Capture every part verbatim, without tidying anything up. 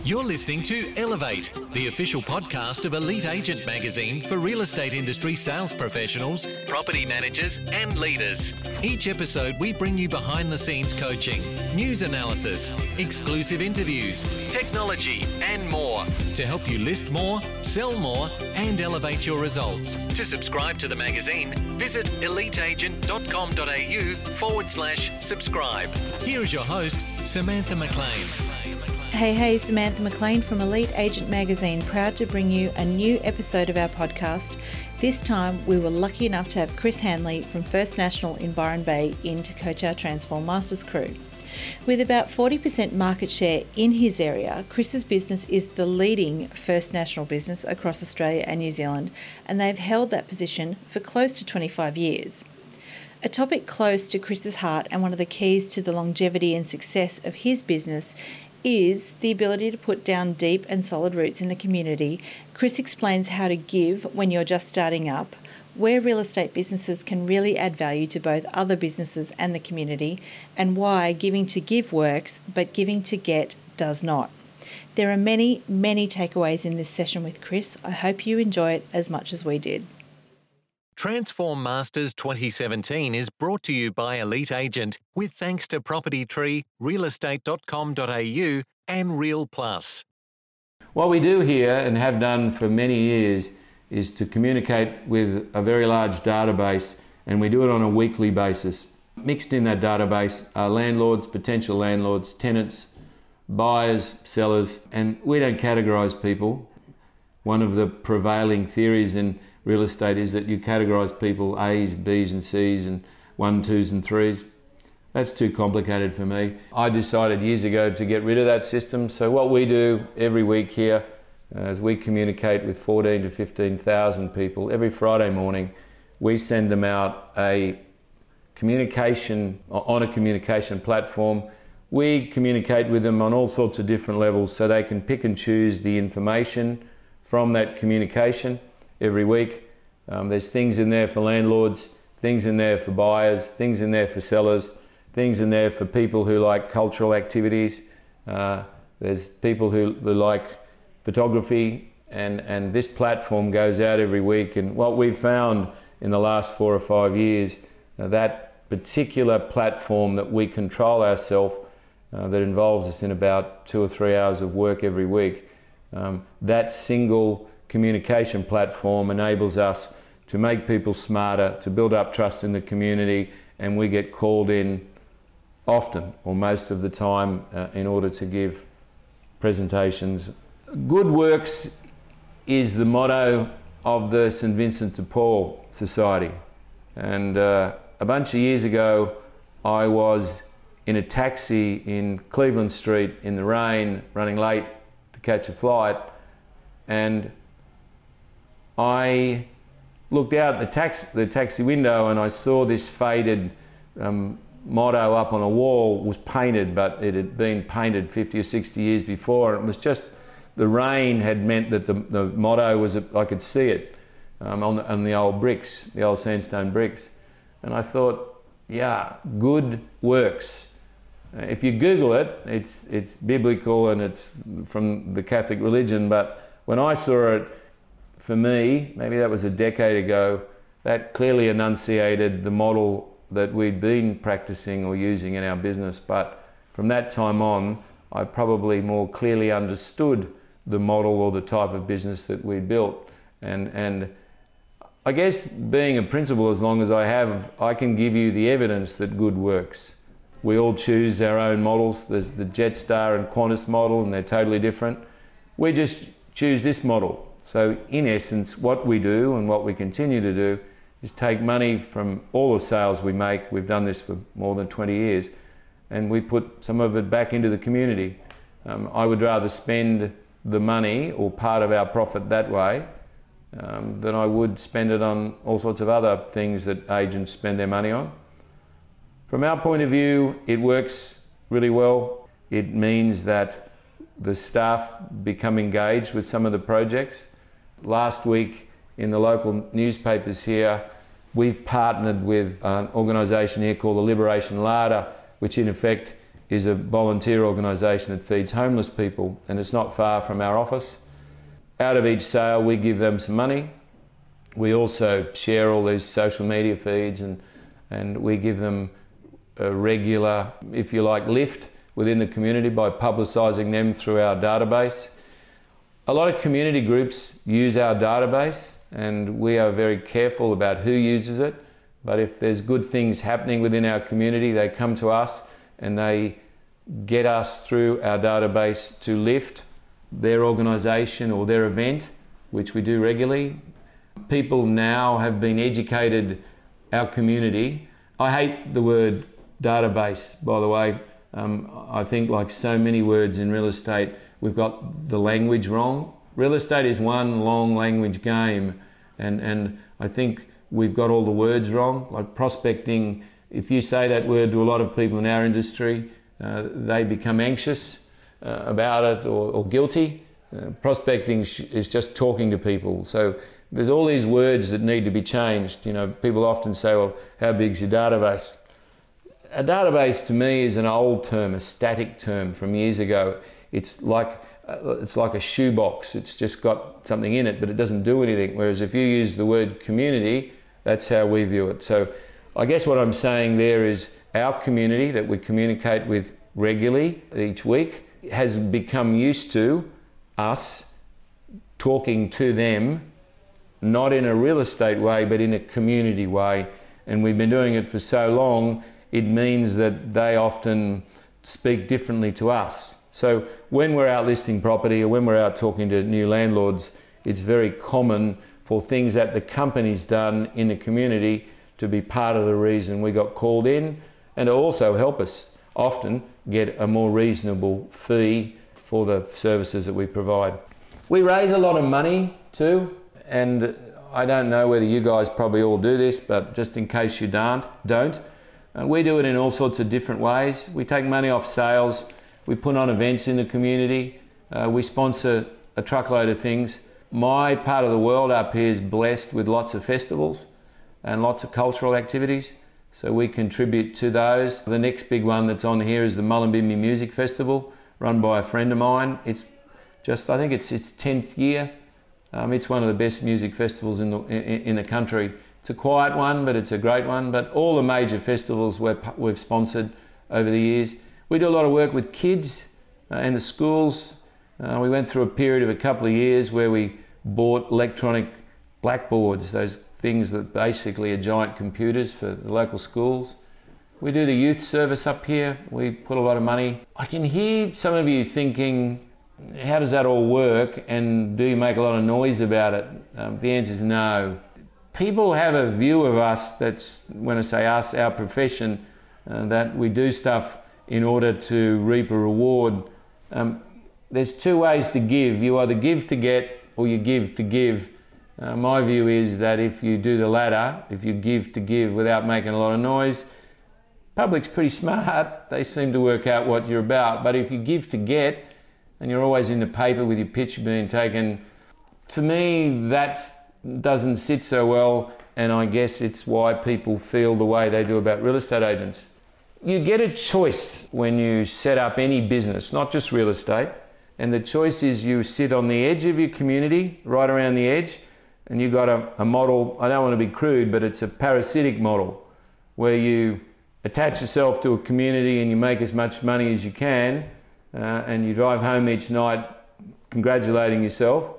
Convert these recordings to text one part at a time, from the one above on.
You're listening to Elevate, the official podcast of Elite Agent Magazine for real estate industry sales professionals, property managers, and leaders. Each episode, we bring you behind the scenes coaching, news analysis, exclusive interviews, technology, and more to help you list more, sell more, and elevate your results. To subscribe to the magazine, visit eliteagent.com.au forward slash subscribe. Here is your host, Samantha McLean. Hey, hey, Samantha McLean from Elite Agent Magazine, proud to bring you a new episode of our podcast. This time, we were lucky enough to have Chris Hanley from First National in Byron Bay in to coach our Transform Masters crew. With about forty percent market share in his area, Chris's business is the leading First National business across Australia and New Zealand, and they've held that position for close to twenty-five years. A topic close to Chris's heart and one of the keys to the longevity and success of his business is the ability to put down deep and solid roots in the community. Chris explains how to give when you're just starting up, where real estate businesses can really add value to both other businesses and the community, and why giving to give works, but giving to get does not. There are many, many takeaways in this session with Chris. I hope you enjoy it as much as we did. Transform Masters twenty seventeen is brought to you by Elite Agent with thanks to Property Tree, real estate dot com dot a u and Real Plus. What we do here and have done for many years is to communicate with a very large database, and we do it on a weekly basis. Mixed in that database are landlords, potential landlords, tenants, buyers, sellers, and we don't categorise people. One of the prevailing theories in real estate is that you categorise people A's, B's and C's and one, twos and threes. That's too complicated for me. I decided years ago to get rid of that system. So what we do every week here as we communicate with fourteen to fifteen thousand people every Friday morning, we send them out a communication, on a communication platform. We communicate with them on all sorts of different levels so they can pick and choose the information from that communication every week. Um, there's things in there for landlords, things in there for buyers, things in there for sellers, things in there for people who like cultural activities. Uh, there's people who, who like photography, and, and this platform goes out every week. And what we've found in the last four or five years, uh, that particular platform that we control ourselves, uh, that involves us in about two or three hours of work every week, um, that single communication platform enables us to make people smarter, to build up trust in the community, and we get called in often or most of the time uh, in order to give presentations. Good works is the motto of the Saint Vincent de Paul Society, and uh, a bunch of years ago I was in a taxi in Cleveland Street in the rain, running late to catch a flight, and I looked out the taxi, the taxi window, and I saw this faded um, motto up on a wall. It was painted, but it had been painted fifty or sixty years before. And it was just, the rain had meant that the, the motto was, I could see it um, on, the, on the old bricks, the old sandstone bricks. And I thought, yeah, good works. If you Google it, it's, it's biblical and it's from the Catholic religion, but when I saw it, for me, maybe that was a decade ago, that clearly enunciated the model that we'd been practicing or using in our business. But from that time on, I probably more clearly understood the model or the type of business that we built. And, and I guess being a principal as long as I have, I can give you the evidence that good works. We all choose our own models. There's the Jetstar and Qantas model, and they're totally different. We just choose this model. So in essence, what we do and what we continue to do is take money from all the sales we make. We've done this for more than twenty years, and we put some of it back into the community. Um, I would rather spend the money or part of our profit that way um, than I would spend it on all sorts of other things that agents spend their money on. From our point of view, it works really well. It means that the staff become engaged with some of the projects. Last week in the local newspapers here, we've partnered with an organisation here called the Liberation Larder, which in effect is a volunteer organisation that feeds homeless people, and it's not far from our office. Out of each sale, we give them some money. We also share all these social media feeds, and, and we give them a regular, if you like, lift within the community by publicising them through our database. A lot of community groups use our database, and we are very careful about who uses it. But if there's good things happening within our community, they come to us and they get us through our database to lift their organisation or their event, which we do regularly. People now have been educated, our community. I hate the word database, by the way. Um, I think, like so many words in real estate, we've got the language wrong. Real estate is one long language game, and, and I think we've got all the words wrong. Like prospecting, if you say that word to a lot of people in our industry, uh, they become anxious uh, about it or, or guilty. Uh, prospecting sh- is just talking to people. So there's all these words that need to be changed. You know, people often say, well, how big's your database? A database to me is an old term, a static term from years ago. It's like uh, it's like a shoebox. It's just got something in it, but it doesn't do anything. Whereas if you use the word community, that's how we view it. So I guess what I'm saying there is our community that we communicate with regularly each week has become used to us talking to them, not in a real estate way, but in a community way. And we've been doing it for so long, it means that they often speak differently to us. So when we're out listing property or when we're out talking to new landlords, it's very common for things that the company's done in the community to be part of the reason we got called in, and to also help us often get a more reasonable fee for the services that we provide. We raise a lot of money too, and I don't know whether you guys probably all do this, but just in case you don't, don't. Uh, we do it in all sorts of different ways. We take money off sales, we put on events in the community, uh, we sponsor a truckload of things. My part of the world up here is blessed with lots of festivals and lots of cultural activities, so we contribute to those. The next big one that's on here is the Mullumbimby Music Festival, run by a friend of mine. It's just, I think it's its tenth year. Um, it's one of the best music festivals in the, in, in the country. It's a quiet one, but it's a great one. But all the major festivals we've, we've sponsored over the years. We do a lot of work with kids uh, and the schools. Uh, we went through a period of a couple of years where we bought electronic blackboards, those things that basically are giant computers for the local schools. We do the youth service up here. We put a lot of money. I can hear some of you thinking, how does that all work, and do you make a lot of noise about it? Um, the answer is no. People have a view of us, that's, when I say us, our profession, uh, that we do stuff in order to reap a reward. Um, there's two ways to give. You either give to get or you give to give. Uh, my view is that if you do the latter, if you give to give without making a lot of noise, public's pretty smart. They seem to work out what you're about. But if you give to get, and you're always in the paper with your picture being taken, for me, that doesn't sit so well, and I guess it's why people feel the way they do about real estate agents. You get a choice when you set up any business, not just real estate, and the choice is you sit on the edge of your community, right around the edge, and you've got a, a model, I don't want to be crude, but it's a parasitic model, where you attach yourself to a community and you make as much money as you can, uh, and you drive home each night congratulating yourself,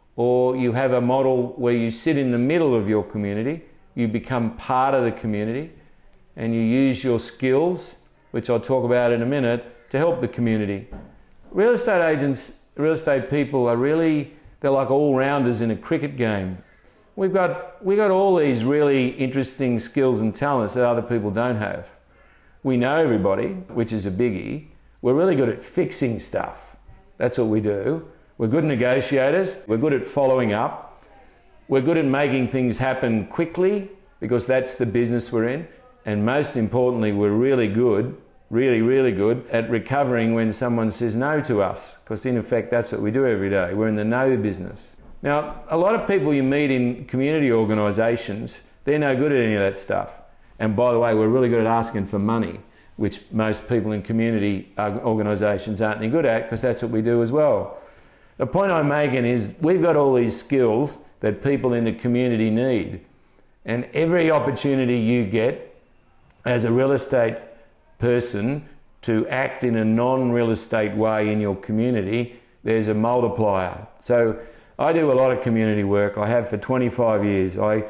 or you have a model where you sit in the middle of your community, you become part of the community, and you use your skills, which I'll talk about in a minute, to help the community. Real estate agents, real estate people are really, they're like all-rounders in a cricket game. We've got, we've got all these really interesting skills and talents that other people don't have. We know everybody, which is a biggie. We're really good at fixing stuff. That's what we do. We're good negotiators. We're good at following up. We're good at making things happen quickly, because that's the business we're in. And most importantly, we're really good, really, really good at recovering when someone says no to us, because in effect, that's what we do every day. We're in the no business. Now, a lot of people you meet in community organisations, they're no good at any of that stuff. And by the way, we're really good at asking for money. which most people in community organisations aren't any good at, because that's what we do as well. The point I'm making is we've got all these skills that people in the community need, and every opportunity you get as a real estate person to act in a non-real estate way in your community, there's a multiplier. So I do a lot of community work. I have for twenty-five years. I,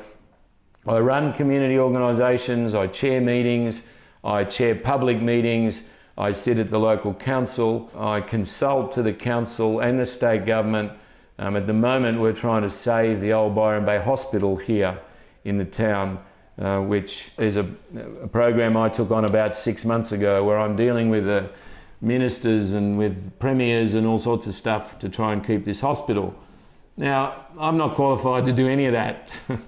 I run community organisations, I chair meetings, I chair public meetings, I sit at the local council, I consult to the council and the state government. Um, at the moment we're trying to save the old Byron Bay Hospital here in the town, uh, which is a, a program I took on about six months ago, where I'm dealing with the ministers and with premiers and all sorts of stuff to try and keep this hospital. Now, I'm not qualified to do any of that.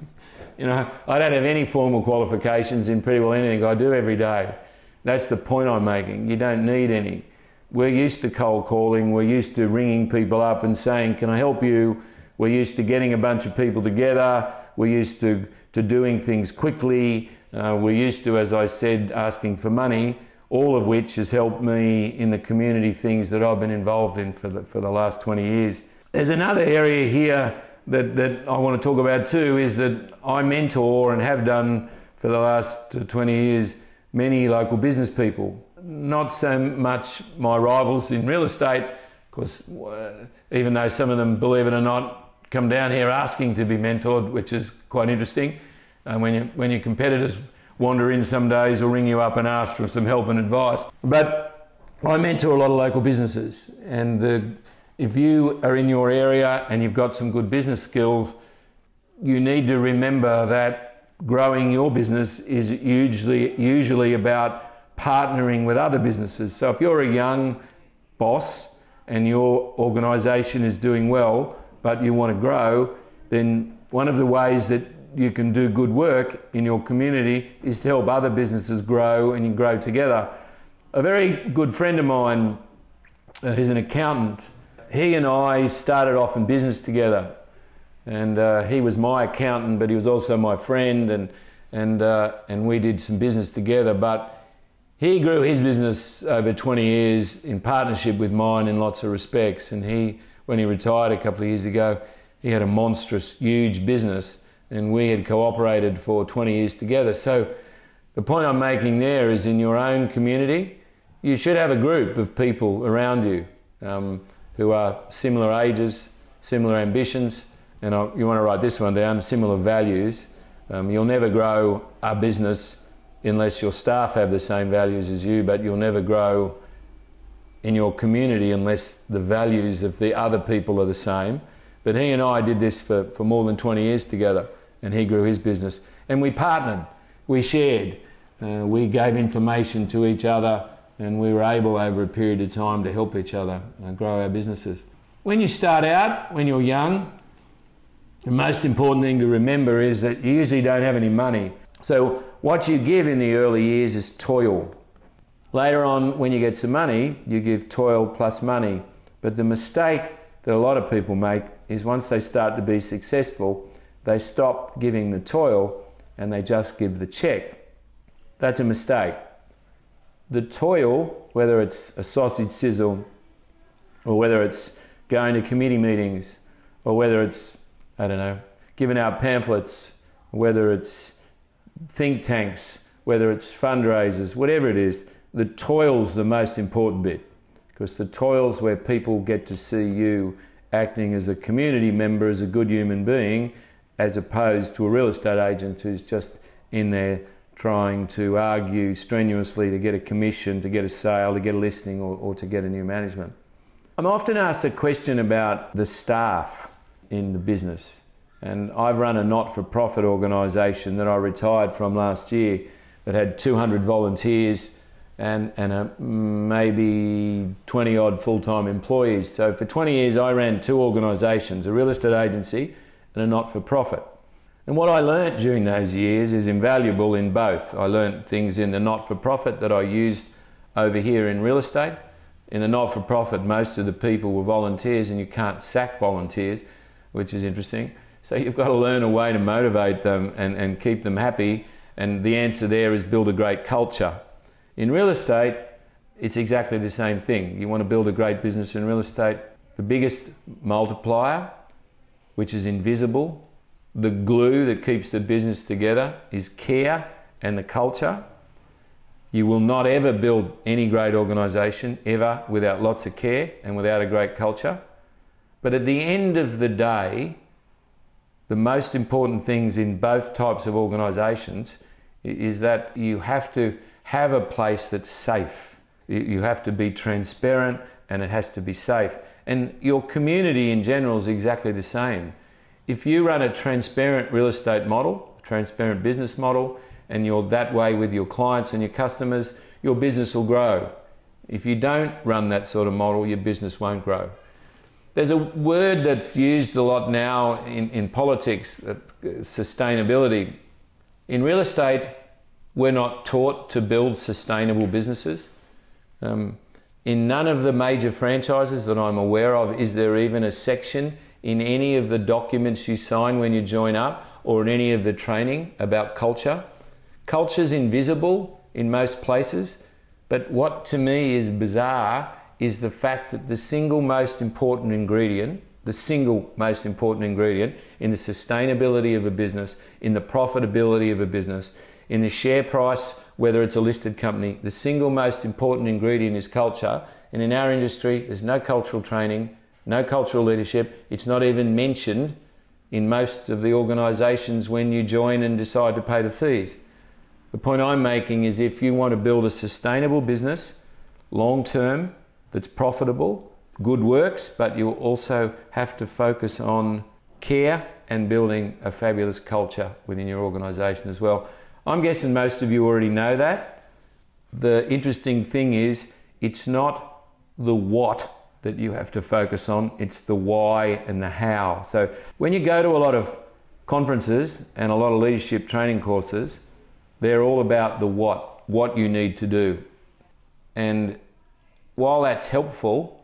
You know, I don't have any formal qualifications in pretty well anything I do every day. That's the point I'm making. You don't need any. We're used to cold calling. We're used to ringing people up and saying, can I help you? We're used to getting a bunch of people together. We're used to, to doing things quickly. Uh, we're used to, as I said, asking for money, all of which has helped me in the community things that I've been involved in for the, for the last twenty years. There's another area here that, that I want to talk about too, is that I mentor and have done for the last twenty years many local business people. Not so much my rivals in real estate, because uh, even though some of them, believe it or not, come down here asking to be mentored, which is quite interesting. And uh, when, you, when your competitors wander in some days or ring you up and ask for some help and advice. But I mentor a lot of local businesses, and the, if you are in your area and you've got some good business skills, you need to remember that growing your business is usually, usually about partnering with other businesses. So if you're a young boss and your organisation is doing well, but you want to grow, then one of the ways that you can do good work in your community is to help other businesses grow, and you grow together. A very good friend of mine, uh, who's an accountant, he and I started off in business together, and uh, he was my accountant, but he was also my friend, and and uh, and we did some business together. But he grew his business over twenty years in partnership with mine in lots of respects. And he, when he retired a couple of years ago, he had a monstrous, huge business, and we had cooperated for twenty years together. So the point I'm making there is, in your own community, you should have a group of people around you um, who are similar ages, similar ambitions, and I, you want to write this one down, similar values. Um, you'll never grow a business unless your staff have the same values as you, but you'll never grow in your community unless the values of the other people are the same. But he and I did this for, for more than twenty years together, and he grew his business. And we partnered, we shared, uh, we gave information to each other, and we were able over a period of time to help each other uh, grow our businesses. When you start out, when you're young, the most important thing to remember is that you usually don't have any money. So what you give in the early years is toil. Later on, when you get some money, you give toil plus money. But the mistake that a lot of people make is, once they start to be successful, they stop giving the toil and they just give the check. That's a mistake. The toil, whether it's a sausage sizzle, or whether it's going to committee meetings, or whether it's, I don't know, giving out pamphlets, whether it's think tanks, whether it's fundraisers, whatever it is, the toil's the most important bit, because the toil's where people get to see you acting as a community member, as a good human being, as opposed to a real estate agent who's just in there trying to argue strenuously to get a commission, to get a sale, to get a listing, or, or to get a new management. I'm often asked a question about the staff in the business. And I've run a not-for-profit organisation that I retired from last year that had two hundred volunteers and, and a, maybe twenty odd full-time employees. So for twenty years I ran two organisations, a real estate agency and a not-for-profit. And what I learnt during those years is invaluable in both. I learnt things in the not-for-profit that I used over here in real estate. In the not-for-profit, most of the people were volunteers, and you can't sack volunteers, which is interesting. So you've got to learn a way to motivate them and, and keep them happy. And the answer there is build a great culture. In real estate, it's exactly the same thing. You want to build a great business in real estate. The biggest multiplier, which is invisible, the glue that keeps the business together, is care and the culture. You will not ever build any great organisation ever without lots of care and without a great culture. But at the end of the day, the most important things in both types of organisations is that you have to have a place that's safe. You have to be transparent and it has to be safe. And your community in general is exactly the same. If you run a transparent real estate model, a transparent business model, and you're that way with your clients and your customers, your business will grow. If you don't run that sort of model, your business won't grow. There's a word that's used a lot now in, in politics, uh, sustainability. In real estate, we're not taught to build sustainable businesses. Um, in none of the major franchises that I'm aware of is there even a section in any of the documents you sign when you join up or in any of the training about culture. Culture's invisible in most places, but what to me is bizarre is the fact that the single most important ingredient, the single most important ingredient in the sustainability of a business, in the profitability of a business, in the share price, whether it's a listed company, the single most important ingredient is culture. And in our industry, there's no cultural training, no cultural leadership. It's not even mentioned in most of the organisations when you join and decide to pay the fees. The point I'm making is if you want to build a sustainable business, long term, that's profitable, good works, but you'll also have to focus on care and building a fabulous culture within your organisation as well. I'm guessing most of you already know that. The interesting thing is it's not the what that you have to focus on, it's the why and the how. So when you go to a lot of conferences and a lot of leadership training courses, they're all about the what, what you need to do. And while that's helpful,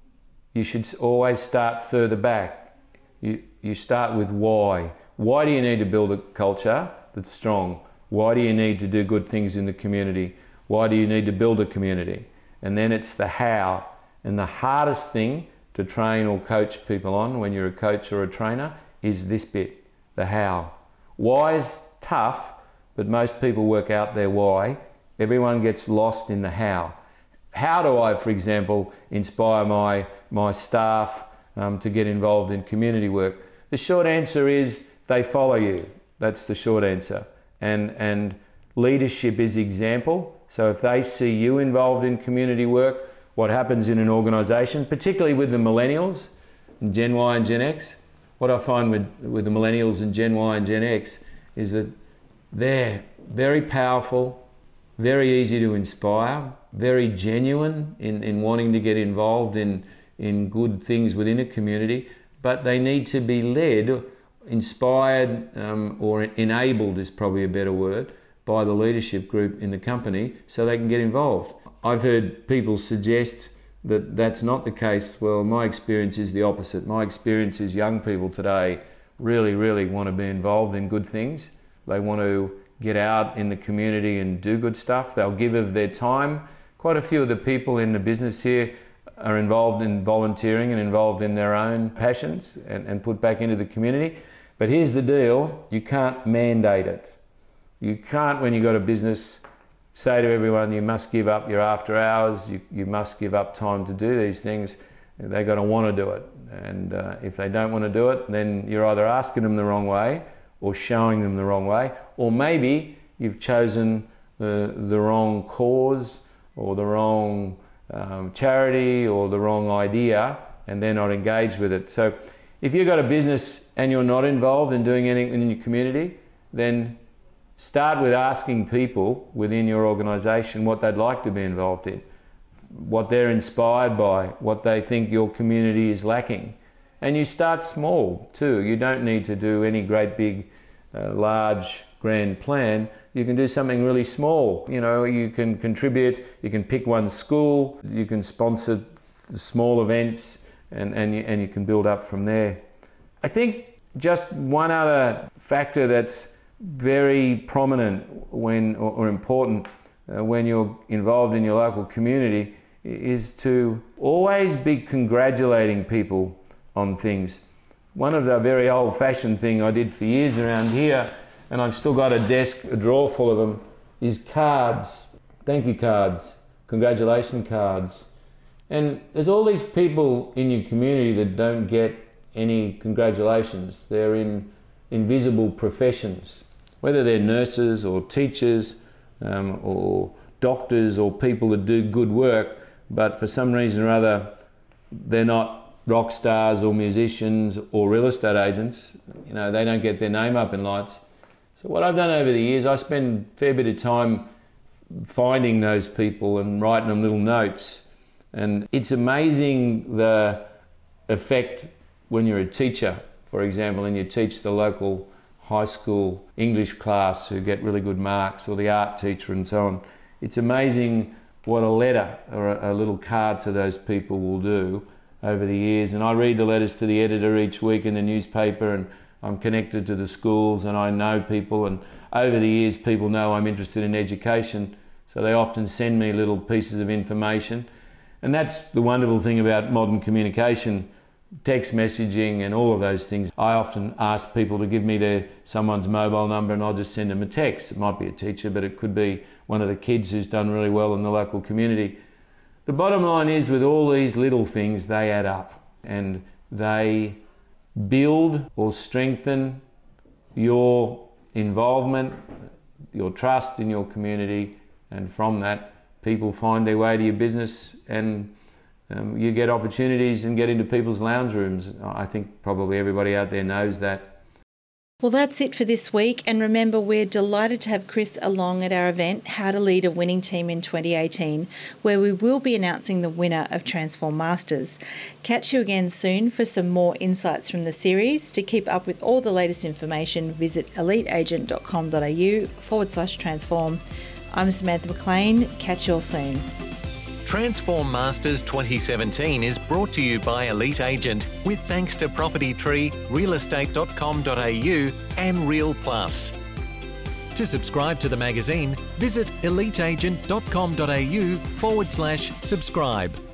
you should always start further back. You, you start with why. Why do you need to build a culture that's strong? Why do you need to do good things in the community? Why do you need to build a community? And then it's the how. And the hardest thing to train or coach people on when you're a coach or a trainer is this bit, the how. Why is tough, but most people work out their why. Everyone gets lost in the how. How do I, for example, inspire my, my staff um, to get involved in community work? The short answer is they follow you. That's the short answer. And, and leadership is example. So if they see you involved in community work, what happens in an organisation, particularly with the millennials, Gen Y and Gen X, what I find with, with the millennials and Gen Y and Gen X is that they're very powerful, very easy to inspire, very genuine in, in wanting to get involved in, in good things within a community, but they need to be led, inspired, um, or enabled is probably a better word, by the leadership group in the company so they can get involved. I've heard people suggest that that's not the case. Well, my experience is the opposite. My experience is young people today really, really want to be involved in good things. They want to get out in the community and do good stuff. They'll give of their time. Quite a few of the people in the business here are involved in volunteering and involved in their own passions and, and put back into the community. But here's the deal, you can't mandate it. You can't, when you've got a business, say to everyone you must give up your after hours, you, you must give up time to do these things. They've got to want to do it. And uh, if they don't want to do it, then you're either asking them the wrong way or showing them the wrong way, or maybe you've chosen the, the wrong cause or the wrong um, charity or the wrong idea and they're not engaged with it. So if you've got a business and you're not involved in doing anything in your community, then start with asking people within your organisation what they'd like to be involved in, what they're inspired by, what they think your community is lacking. And you start small too. You don't need to do any great big, uh, large, grand plan. You can do something really small. You know, you can contribute, you can pick one school, you can sponsor small events, and, and, you, and you can build up from there. I think just one other factor that's very prominent when or, or important uh, when you're involved in your local community is to always be congratulating people on things. One of the very old-fashioned thing I did for years around here, and I've still got a desk, a drawer full of them, is cards. Thank you cards, congratulation cards. And there's all these people in your community that don't get any congratulations. They're in invisible professions, whether they're nurses or teachers um, or doctors or people that do good work, but for some reason or other, they're not rock stars or musicians or real estate agents. You know, they don't get their name up in lights. So what I've done over the years, I spend a fair bit of time finding those people and writing them little notes. And it's amazing the effect when you're a teacher, for example, and you teach the local high school English class who get really good marks, or the art teacher and so on. It's amazing what a letter or a, a little card to those people will do over the years. And I read the letters to the editor each week in the newspaper, and I'm connected to the schools and I know people, and over the years people know I'm interested in education, so they often send me little pieces of information. And that's the wonderful thing about modern communication, text messaging and all of those things. I often ask people to give me their someone's mobile number and I'll just send them a text. It might be a teacher, but it could be one of the kids who's done really well in the local community. The bottom line is, with all these little things, they add up and they build or strengthen your involvement, your trust in your community, and from that people find their way to your business, and um, you get opportunities and get into people's lounge rooms. I think probably everybody out there knows that. Well, that's it for this week. And remember, we're delighted to have Chris along at our event, How to Lead a Winning Team in twenty eighteen, where we will be announcing the winner of Transform Masters. Catch you again soon for some more insights from the series. To keep up with all the latest information, visit eliteagent.com.au forward slash transform. I'm Samantha McLean. Catch you all soon. Transform Masters twenty seventeen is brought to you by Elite Agent, with thanks to Property Tree, real estate dot com dot a u and Real Plus. To subscribe to the magazine, visit eliteagent.com.au forward slash subscribe.